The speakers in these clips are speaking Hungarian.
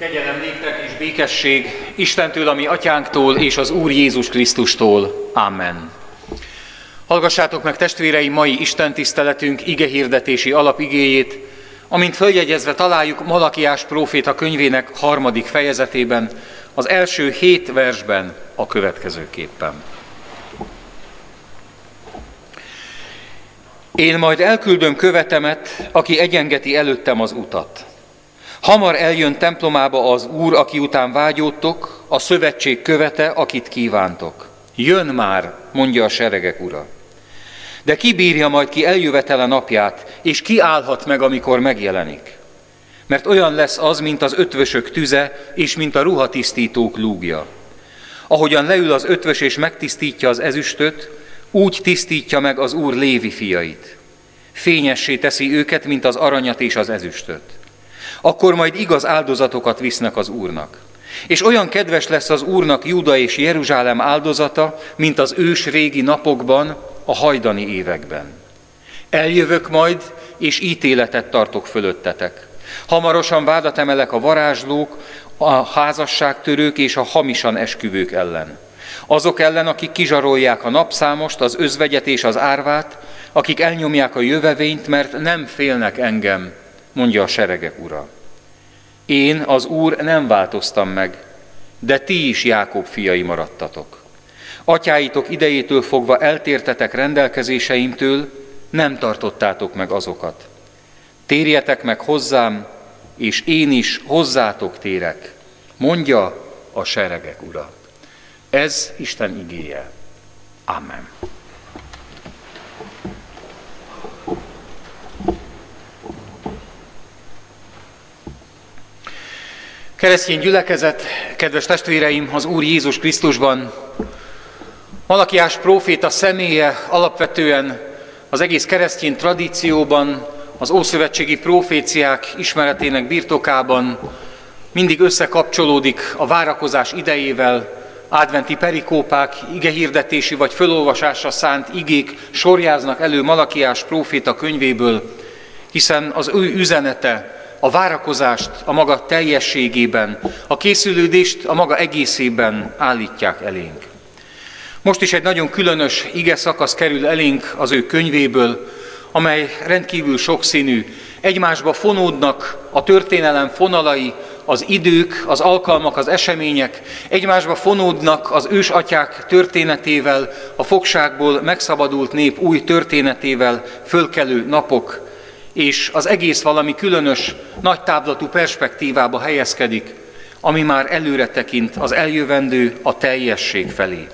Kegyelem néktek és békesség Istentől, a mi atyánktól és az Úr Jézus Krisztustól. Amen. Hallgassátok meg, testvéreim, mai istentiszteletünk igehirdetési alapigéjét, amint följegyezve találjuk Malakiás próféta könyvének 3. fejezetében, az első 7 versben a következőképpen. Én majd elküldöm követemet, aki egyengeti előttem az utat. Hamar eljön templomába az Úr, aki után vágyódtok, a szövetség követe, akit kívántok. Jön már, mondja a seregek Ura. De ki bírja majd ki eljövetele napját, és ki állhat meg, amikor megjelenik? Mert olyan lesz az, mint az ötvösök tüze, és mint a ruhatisztítók lúgja. Ahogyan leül az ötvös és megtisztítja az ezüstöt, úgy tisztítja meg az Úr Lévi fiait. Fényessé teszi őket, mint az aranyat és az ezüstöt. Akkor majd igaz áldozatokat visznek az Úrnak. És olyan kedves lesz az Úrnak Júda és Jeruzsálem áldozata, mint az ős régi napokban, a hajdani években. Eljövök majd, és ítéletet tartok fölöttetek. Hamarosan vádat emelek a varázslók, a házasságtörők és a hamisan esküvők ellen. Azok ellen, akik kizsarolják a napszámost, az özvegyet és az árvát, akik elnyomják a jövevényt, mert nem félnek engem, mondja a seregek Ura. Én, az Úr, nem változtam meg, de ti is Jákob fiai maradtatok. Atyáitok idejétől fogva eltértetek rendelkezéseimtől, nem tartottátok meg azokat. Térjetek meg hozzám, és én is hozzátok térek, mondja a seregek Ura. Ez Isten igéje. Amen. Keresztény gyülekezet, kedves testvéreim, az Úr Jézus Krisztusban, Malakiás próféta személye alapvetően az egész keresztény tradícióban, az ószövetségi próféciák ismeretének birtokában mindig összekapcsolódik a várakozás idejével, adventi perikópák, igehirdetési vagy fölolvasásra szánt igék sorjáznak elő Malakiás próféta könyvéből, hiszen az ő üzenete a várakozást a maga teljességében, a készülődést a maga egészében állítják elénk. Most is egy nagyon különös ige szakasz kerül elénk az ő könyvéből, amely rendkívül sokszínű. Egymásba fonódnak a történelem fonalai, az idők, az alkalmak, az események, egymásba fonódnak az ősatyák történetével, a fogságból megszabadult nép új történetével fölkelő napok, és az egész valami különös, nagy távlatú perspektívába helyezkedik, ami már előre tekint az eljövendő, a teljesség felé.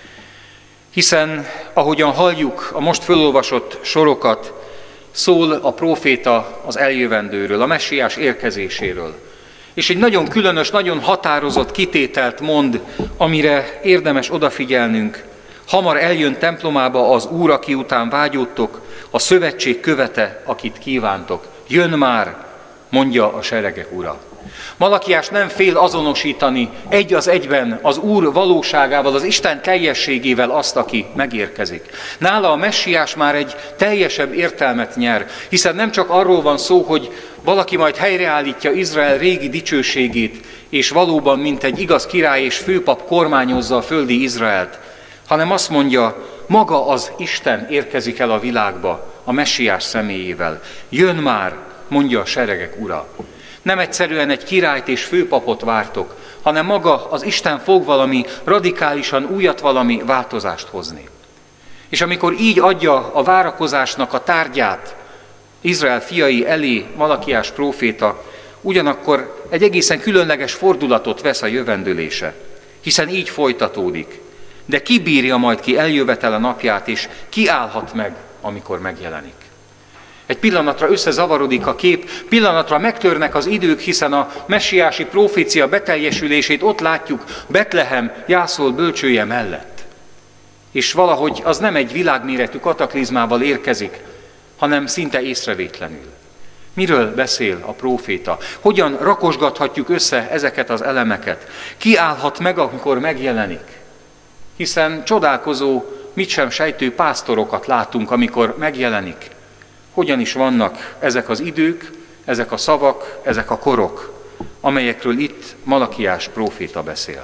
Hiszen, ahogyan halljuk a most fölolvasott sorokat, szól a próféta az eljövendőről, a messiás érkezéséről. És egy nagyon különös, nagyon határozott kitételt mond, amire érdemes odafigyelnünk. Hamar eljön templomába az Úr, aki után vágyódtok, a szövetség követe, akit kívántok. Jön már, mondja a seregek Ura. Malakiás nem fél azonosítani egy az egyben az Úr valóságával, az Isten teljességével azt, aki megérkezik. Nála a messiás már egy teljesebb értelmet nyer, hiszen nem csak arról van szó, hogy valaki majd helyreállítja Izrael régi dicsőségét, és valóban, mint egy igaz király és főpap kormányozza a földi Izraelt, hanem azt mondja, maga az Isten érkezik el a világba a messiás személyével. Jön már, mondja a seregek Ura. Nem egyszerűen egy királyt és főpapot vártok, hanem maga az Isten fog valami radikálisan újat, valami változást hozni. És amikor így adja a várakozásnak a tárgyát Izrael fiai elé Malakiás próféta, ugyanakkor egy egészen különleges fordulatot vesz a jövendőlése, hiszen így folytatódik. De ki bírja majd ki eljövetele napját, és ki állhat meg, amikor megjelenik? Egy pillanatra összezavarodik a kép, pillanatra megtörnek az idők, hiszen a messiási prófécia beteljesülését ott látjuk Betlehem jászol bölcsője mellett. És valahogy az nem egy világméretű kataklizmával érkezik, hanem szinte észrevétlenül. Miről beszél a próféta? Hogyan rakosgathatjuk össze ezeket az elemeket? Ki állhat meg, amikor megjelenik? Hiszen csodálkozó, mit sem sejtő pásztorokat látunk, amikor megjelenik. Hogyan is vannak ezek az idők, ezek a szavak, ezek a korok, amelyekről itt Malakiás próféta beszél.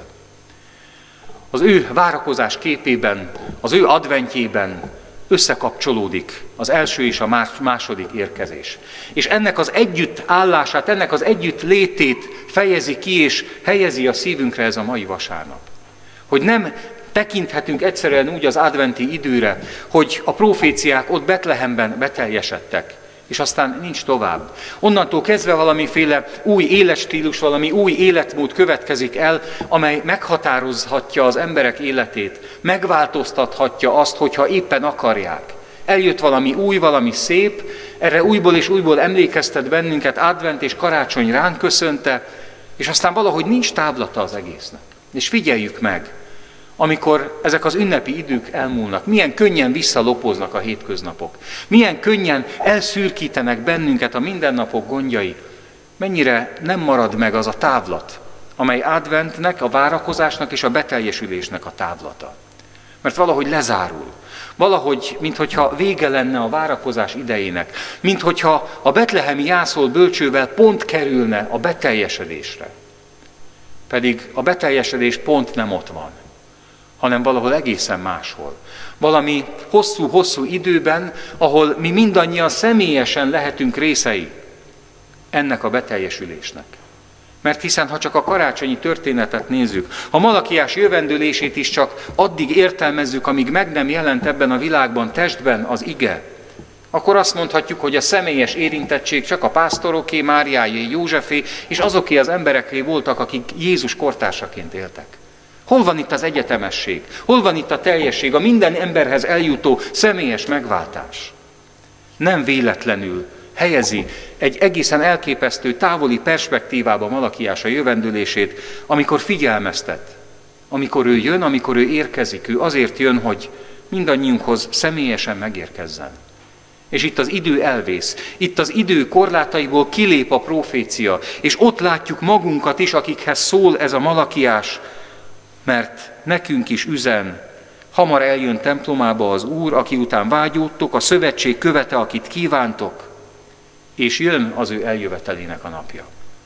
Az ő várakozás képében, az ő adventjében összekapcsolódik az első és a második érkezés. És ennek az együttállását, ennek az együttlétét fejezi ki és helyezi a szívünkre ez a mai vasárnap. Hogy nem tekinthetünk egyszerűen úgy az adventi időre, hogy a proféciák ott Betlehemben beteljesedtek, és aztán nincs tovább. Onnantól kezdve valamiféle új életstílus, valami új életmód következik el, amely meghatározhatja az emberek életét, megváltoztathatja azt, hogyha éppen akarják. Eljött valami új, valami szép, erre újból és újból emlékeztet bennünket, advent és karácsony ránk köszönte, és aztán valahogy nincs távlata az egésznek. És figyeljük meg, amikor ezek az ünnepi idők elmúlnak, milyen könnyen visszalopoznak a hétköznapok, milyen könnyen elszürkítenek bennünket a mindennapok gondjai, mennyire nem marad meg az a távlat, amely adventnek, a várakozásnak és a beteljesülésnek a távlata. Mert valahogy lezárul, valahogy, minthogyha vége lenne a várakozás idejének, minthogyha a betlehemi jászol bölcsővel pont kerülne a beteljesedésre. Pedig a beteljesedés pont nem ott van, hanem valahol egészen máshol. Valami hosszú-hosszú időben, ahol mi mindannyian személyesen lehetünk részei ennek a beteljesülésnek. Mert hiszen, ha csak a karácsonyi történetet nézzük, ha Malakiás jövendőlését is csak addig értelmezzük, amíg meg nem jelent ebben a világban testben az ige, akkor azt mondhatjuk, hogy a személyes érintettség csak a pásztoroké, Máriáé, Józsefé és azoké az embereké voltak, akik Jézus kortársaként éltek. Hol van itt az egyetemesség? Hol van itt a teljesség, a minden emberhez eljutó személyes megváltás? Nem véletlenül helyezi egy egészen elképesztő távoli perspektívába Malakiás a jövendőlését, amikor figyelmeztet, amikor ő jön, amikor ő érkezik, ő azért jön, hogy mindannyiunkhoz személyesen megérkezzen. És itt az idő elvész, itt az idő korlátaiból kilép a profécia, és ott látjuk magunkat is, akikhez szól ez a Malakiás, mert nekünk is üzen, hamar eljön templomába az Úr, aki után vágyódtok, a szövetség követe, akit kívántok, és jön az ő eljövetelének a napja.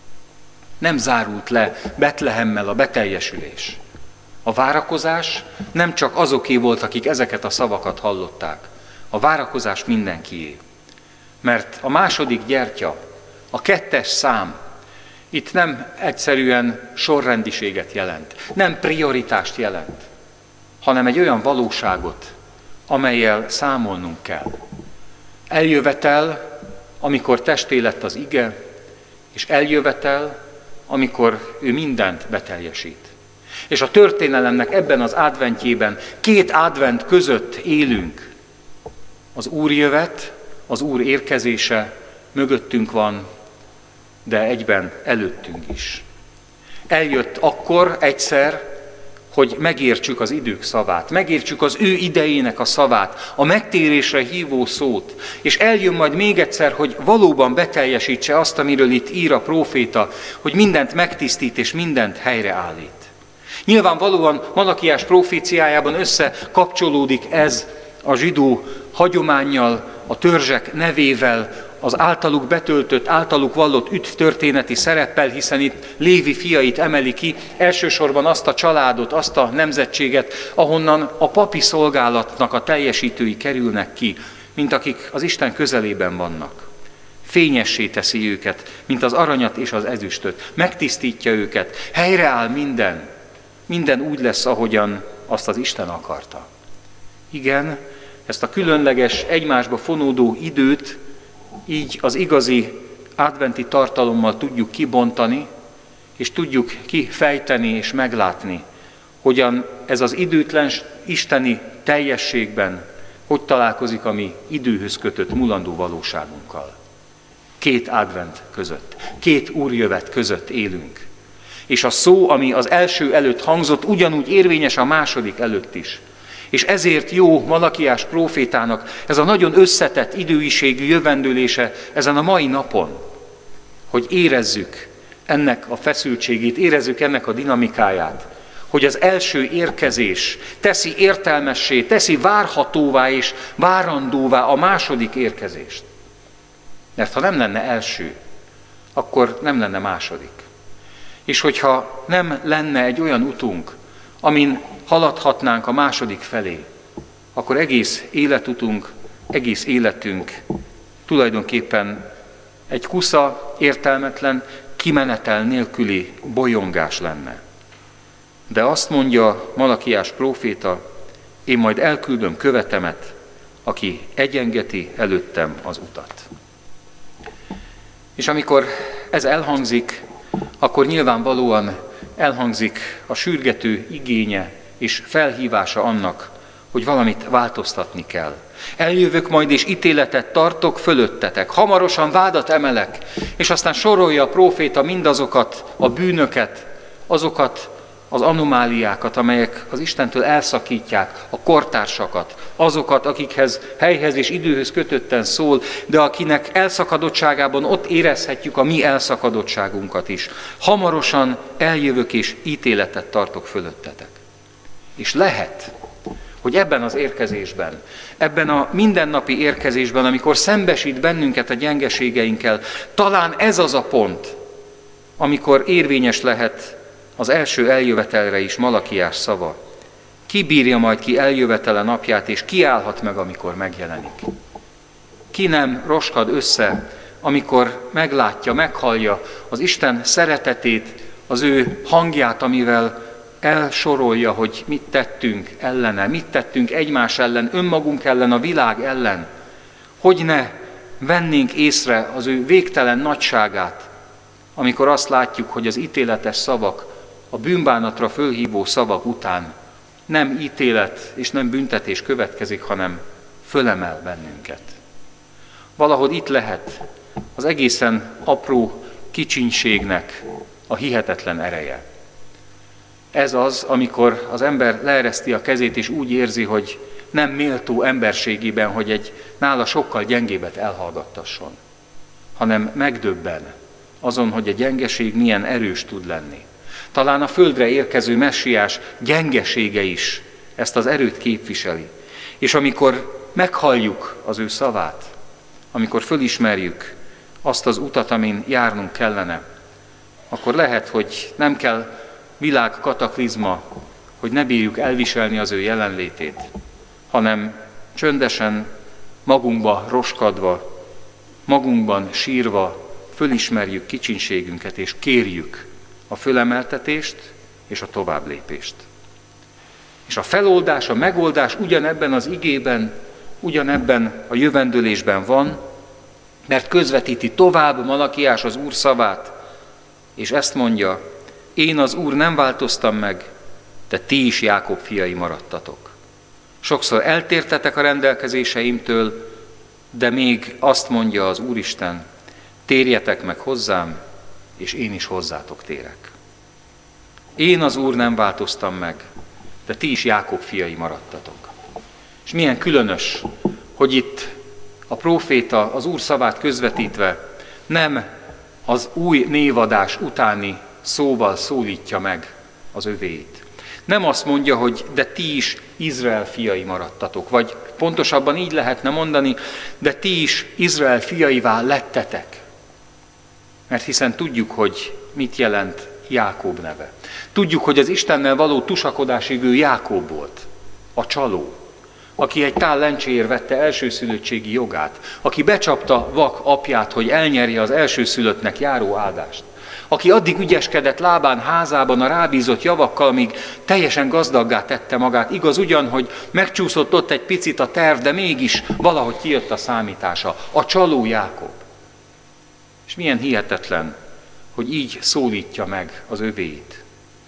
Nem zárult le Betlehemmel a beteljesülés. A várakozás nem csak azoké volt, akik ezeket a szavakat hallották. A várakozás mindenkié. Mert a második gyertya, a 2. szám, itt nem egyszerűen sorrendiséget jelent, nem prioritást jelent, hanem egy olyan valóságot, amellyel számolnunk kell. Eljövetel, amikor testé lett az ige, és eljövetel, amikor ő mindent beteljesít. És a történelemnek ebben az adventjében 2 advent között élünk. Az Úr jövet, az Úr érkezése mögöttünk van, de egyben előttünk is. Eljött akkor egyszer, hogy megértsük az idők szavát, megértsük az ő idejének a szavát, a megtérésre hívó szót, és eljön majd még egyszer, hogy valóban beteljesítse azt, amiről itt ír a próféta, hogy mindent megtisztít és mindent helyreállít. Nyilvánvalóan Malakiás próféciájában összekapcsolódik ez a zsidó hagyománnyal, a törzsek nevével, az általuk betöltött, általuk vallott üdvtörténeti szereppel, hiszen itt Lévi fiait emeli ki, elsősorban azt a családot, azt a nemzetséget, ahonnan a papi szolgálatnak a teljesítői kerülnek ki, mint akik az Isten közelében vannak. Fényessé teszi őket, mint az aranyat és az ezüstöt, megtisztítja őket, helyreáll minden. Minden úgy lesz, ahogyan azt az Isten akarta. Igen, ezt a különleges, egymásba fonódó időt így az igazi adventi tartalommal tudjuk kibontani, és tudjuk kifejteni és meglátni, hogyan ez az időtlen isteni teljességben hogy találkozik a mi időhöz kötött mulandó valóságunkkal. 2 advent között, 2 úrjövet között élünk. És a szó, ami az első előtt hangzott, ugyanúgy érvényes a második előtt is. És ezért jó Malakiás prófétának ez a nagyon összetett időiségű jövendőlése ezen a mai napon, hogy érezzük ennek a feszültségét, érezzük ennek a dinamikáját, hogy az első érkezés teszi értelmessé, teszi várhatóvá és várandóvá a második érkezést. Mert ha nem lenne első, akkor nem lenne második. És hogyha nem lenne egy olyan utunk, amin haladhatnánk a második felé, akkor egész életutunk, egész életünk tulajdonképpen egy kusza, értelmetlen, kimenetel nélküli bolyongás lenne. De azt mondja Malakiás próféta, én majd elküldöm követemet, aki egyengeti előttem az utat. És amikor ez elhangzik, akkor nyilvánvalóan elhangzik a sürgető igénye és felhívása annak, hogy valamit változtatni kell. Eljövök majd és ítéletet tartok fölöttetek, hamarosan vádat emelek, és aztán sorolja a próféta mindazokat a bűnöket, azokat az anomáliákat, amelyek az Istentől elszakítják a kortársakat, azokat, akikhez helyhez és időhöz kötötten szól, de akinek elszakadottságában ott érezhetjük a mi elszakadottságunkat is. Hamarosan eljövök és ítéletet tartok fölöttetek. És lehet, hogy ebben az érkezésben, ebben a mindennapi érkezésben, amikor szembesít bennünket a gyengeségeinkkel, talán ez az a pont, amikor érvényes lehet az első eljövetelre is Malakiás szava. Ki bírja majd ki eljövetele napját, és ki állhat meg, amikor megjelenik? Ki nem roskad össze, amikor meglátja, meghallja az Isten szeretetét, az ő hangját, amivel elsorolja, hogy mit tettünk ellene, mit tettünk egymás ellen, önmagunk ellen, a világ ellen. Hogy ne vennénk észre az ő végtelen nagyságát, amikor azt látjuk, hogy az ítéletes szavak, a bűnbánatra fölhívó szavak után nem ítélet és nem büntetés következik, hanem fölemel bennünket. Valahogy itt lehet az egészen apró kicsinységnek a hihetetlen ereje. Ez az, amikor az ember leereszti a kezét, és úgy érzi, hogy nem méltó emberségében, hogy egy nála sokkal gyengébet elhallgattasson, hanem megdöbben azon, hogy a gyengeség milyen erős tud lenni. Talán a földre érkező messiás gyengesége is ezt az erőt képviseli. És amikor meghalljuk az ő szavát, amikor fölismerjük azt az utat, amin járnunk kellene, akkor lehet, hogy nem kell világ kataklizma, hogy ne bírjuk elviselni az ő jelenlétét, hanem csöndesen, magunkba roskadva, magunkban sírva fölismerjük kicsinségünket, és kérjük a fölemeltetést és a továbblépést. És a feloldás, a megoldás ugyanebben az igében, ugyanebben a jövendőlésben van, mert közvetíti tovább Malakiás az Úr szavát, és ezt mondja, én az Úr nem változtam meg, de ti is Jákob fiai maradtatok. Sokszor eltértetek a rendelkezéseimtől, de még azt mondja az Úristen, térjetek meg hozzám, és én is hozzátok térek. Én az Úr nem változtam meg, de ti is Jákob fiai maradtatok. És milyen különös, hogy itt a próféta az Úr szavát közvetítve nem az új névadás utáni szóval szólítja meg az övéit. Nem azt mondja, hogy de ti is Izrael fiai maradtatok, vagy pontosabban így lehetne mondani, de ti is Izrael fiaivá lettetek. Mert hiszen tudjuk, hogy mit jelent Jákob neve. Tudjuk, hogy az Istennel való tusakodásig ő Jákob volt, a csaló, aki egy tál lencséért vette elsőszülöttségi jogát, aki becsapta vak apját, hogy elnyerje az elsőszülöttnek járó áldást, aki addig ügyeskedett Lábán házában a rábízott javakkal, amíg teljesen gazdaggá tette magát. Igaz ugyan, hogy megcsúszott ott egy picit a terv, de mégis valahogy kijött a számítása. A csaló Jákob. És milyen hihetetlen, hogy így szólítja meg az övéit.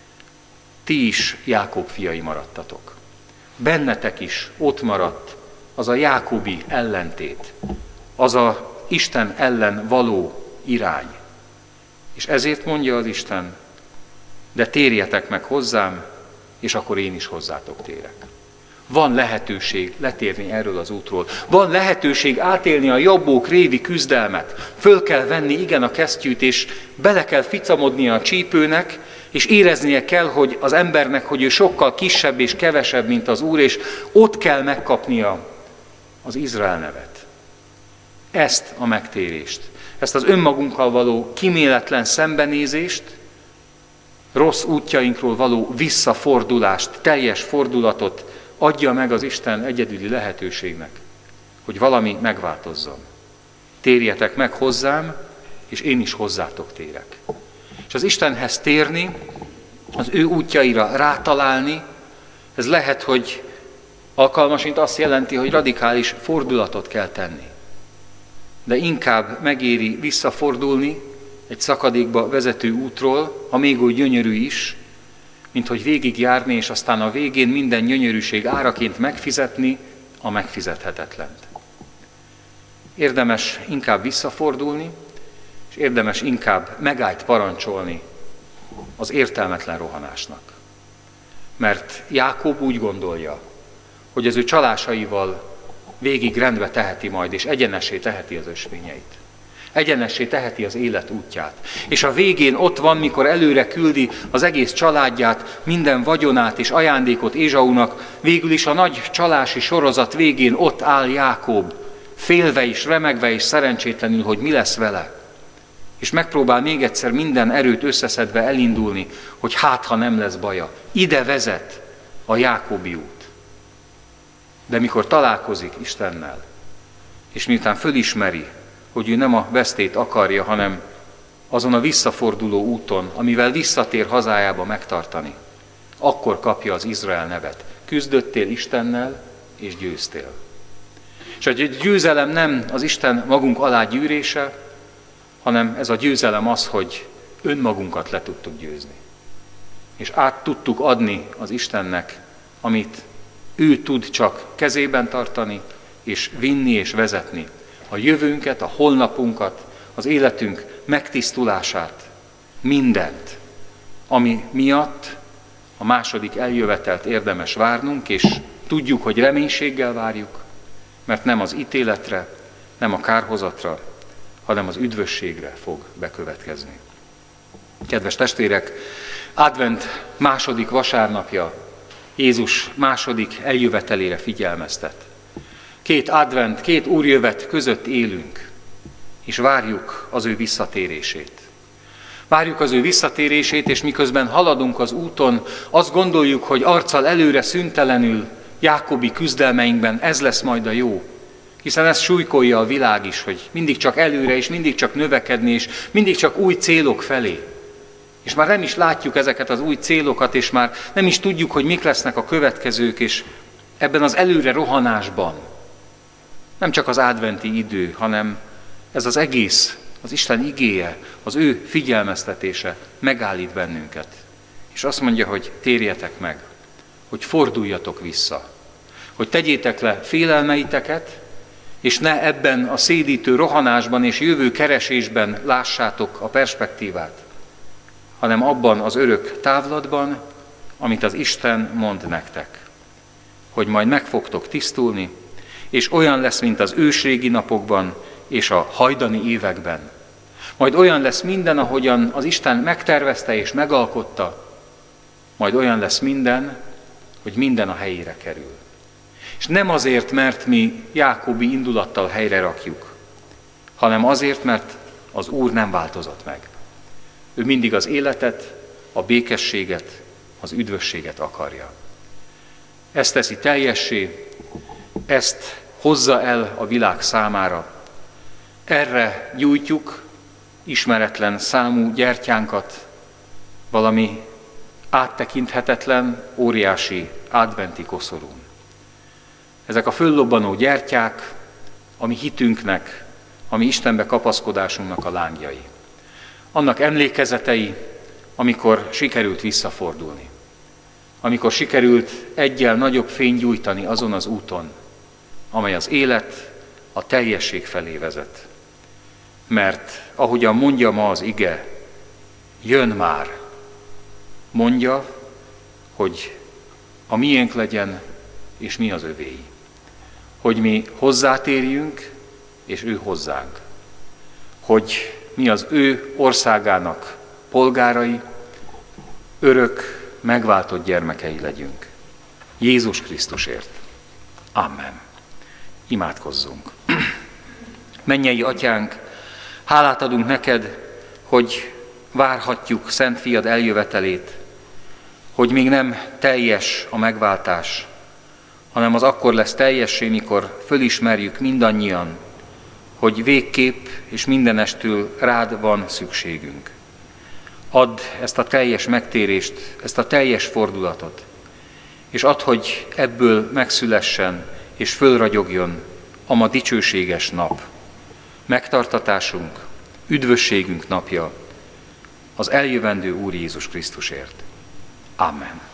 Ti is Jákob fiai maradtatok. Bennetek is ott maradt az a jákobi ellentét, az a Isten ellen való irány. És ezért mondja az Isten, de térjetek meg hozzám, és akkor én is hozzátok térek. Van lehetőség letérni erről az útról. Van lehetőség átélni a jobbók révi küzdelmet. Föl kell venni igen a kesztyűt, és bele kell ficamodnia a csípőnek, és éreznie kell, hogy az embernek, hogy ő sokkal kisebb és kevesebb, mint az Úr, és ott kell megkapnia az Izrael nevet. Ezt a megtérést, ezt az önmagunkkal való kíméletlen szembenézést, rossz útjainkról való visszafordulást, teljes fordulatot adja meg az Isten egyedüli lehetőségnek, hogy valami megváltozzon. Térjetek meg hozzám, és én is hozzátok térek. És az Istenhez térni, az ő útjaira rátalálni, ez lehet, hogy alkalmasint azt jelenti, hogy radikális fordulatot kell tenni. De inkább megéri visszafordulni egy szakadékba vezető útról, ha még úgy gyönyörű is, mint hogy végigjárni, és aztán a végén minden gyönyörűség áraként megfizetni a megfizethetetlent. Érdemes inkább visszafordulni, és érdemes inkább megállt parancsolni az értelmetlen rohanásnak. Mert Jákob úgy gondolja, hogy az ő csalásaival végig rendbe teheti majd, és egyenessé teheti az ösvényeit. Egyenessé teheti az élet útját. És a végén ott van, mikor előre küldi az egész családját, minden vagyonát és ajándékot Ézsaunak, végül is a nagy csalási sorozat végén ott áll Jákob, félve és remegve és szerencsétlenül, hogy mi lesz vele. És megpróbál még egyszer minden erőt összeszedve elindulni, hogy hát, ha nem lesz baja. Ide vezet a Jákobi út. De mikor találkozik Istennel, és miután fölismeri, hogy ő nem a vesztét akarja, hanem azon a visszaforduló úton, amivel visszatér hazájába megtartani, akkor kapja az Izrael nevet. Küzdöttél Istennel, és győztél. És a győzelem nem az Isten magunk alá gyűrése, hanem ez a győzelem az, hogy önmagunkat le tudtuk győzni. És át tudtuk adni az Istennek, amit ő tud csak kezében tartani, és vinni és vezetni. A jövőnket, a holnapunkat, az életünk megtisztulását, mindent, ami miatt a második eljövetelt érdemes várnunk, és tudjuk, hogy reménységgel várjuk, mert nem az ítéletre, nem a kárhozatra, hanem az üdvösségre fog bekövetkezni. Kedves testvérek, advent második vasárnapja Jézus második eljövetelére figyelmeztet. 2 advent, 2 úrjövet között élünk, és várjuk az ő visszatérését. Várjuk az ő visszatérését, és miközben haladunk az úton, azt gondoljuk, hogy arccal előre szüntelenül jákobi küzdelmeinkben ez lesz majd a jó. Hiszen ez súlykolja a világ is, hogy mindig csak előre, és mindig csak növekedni, és mindig csak új célok felé. És már nem is látjuk ezeket az új célokat, és már nem is tudjuk, hogy mik lesznek a következők, és ebben az előre rohanásban nem csak az adventi idő, hanem ez az egész, az Isten igéje, az ő figyelmeztetése megállít bennünket. És azt mondja, hogy térjetek meg, hogy forduljatok vissza, hogy tegyétek le félelmeiteket, és ne ebben a szédítő rohanásban és jövő keresésben lássátok a perspektívát, hanem abban az örök távlatban, amit az Isten mond nektek, hogy majd meg fogtok tisztulni, és olyan lesz, mint az ősrégi napokban és a hajdani években. Majd olyan lesz minden, ahogyan az Isten megtervezte és megalkotta, majd olyan lesz minden, hogy minden a helyére kerül. És nem azért, mert mi jákobi indulattal helyre rakjuk, hanem azért, mert az Úr nem változott meg. Ő mindig az életet, a békességet, az üdvösséget akarja. Ezt teszi teljessé, ezt hozza el a világ számára. Erre gyújtjuk ismeretlen számú gyertyánkat, valami áttekinthetetlen, óriási adventi koszorún. Ezek a föllobbanó gyertyák, a mi hitünknek, a mi Istenbe kapaszkodásunknak a lángjai. Annak emlékezetei, amikor sikerült visszafordulni. Amikor sikerült eggyel nagyobb fényt gyújtani azon az úton, amely az élet, a teljesség felé vezet. Mert ahogyan mondja ma az ige, jön már. Mondja, hogy a miénk legyen, és mi az övéi. Hogy mi hozzátérjünk, és ő hozzánk. Hogy mi az ő országának polgárai, örök, megváltott gyermekei legyünk. Jézus Krisztusért. Amen. Imádkozzunk. Mennyei Atyánk, hálát adunk neked, hogy várhatjuk Szent Fiad eljövetelét, hogy még nem teljes a megváltás, hanem az akkor lesz teljessé, mikor fölismerjük mindannyian, hogy végképp és mindenestül rád van szükségünk. Add ezt a teljes megtérést, ezt a teljes fordulatot, és add, hogy ebből megszülessen és fölragyogjon a ma dicsőséges nap. Megtartatásunk, üdvösségünk napja az eljövendő Úr Jézus Krisztusért. Amen.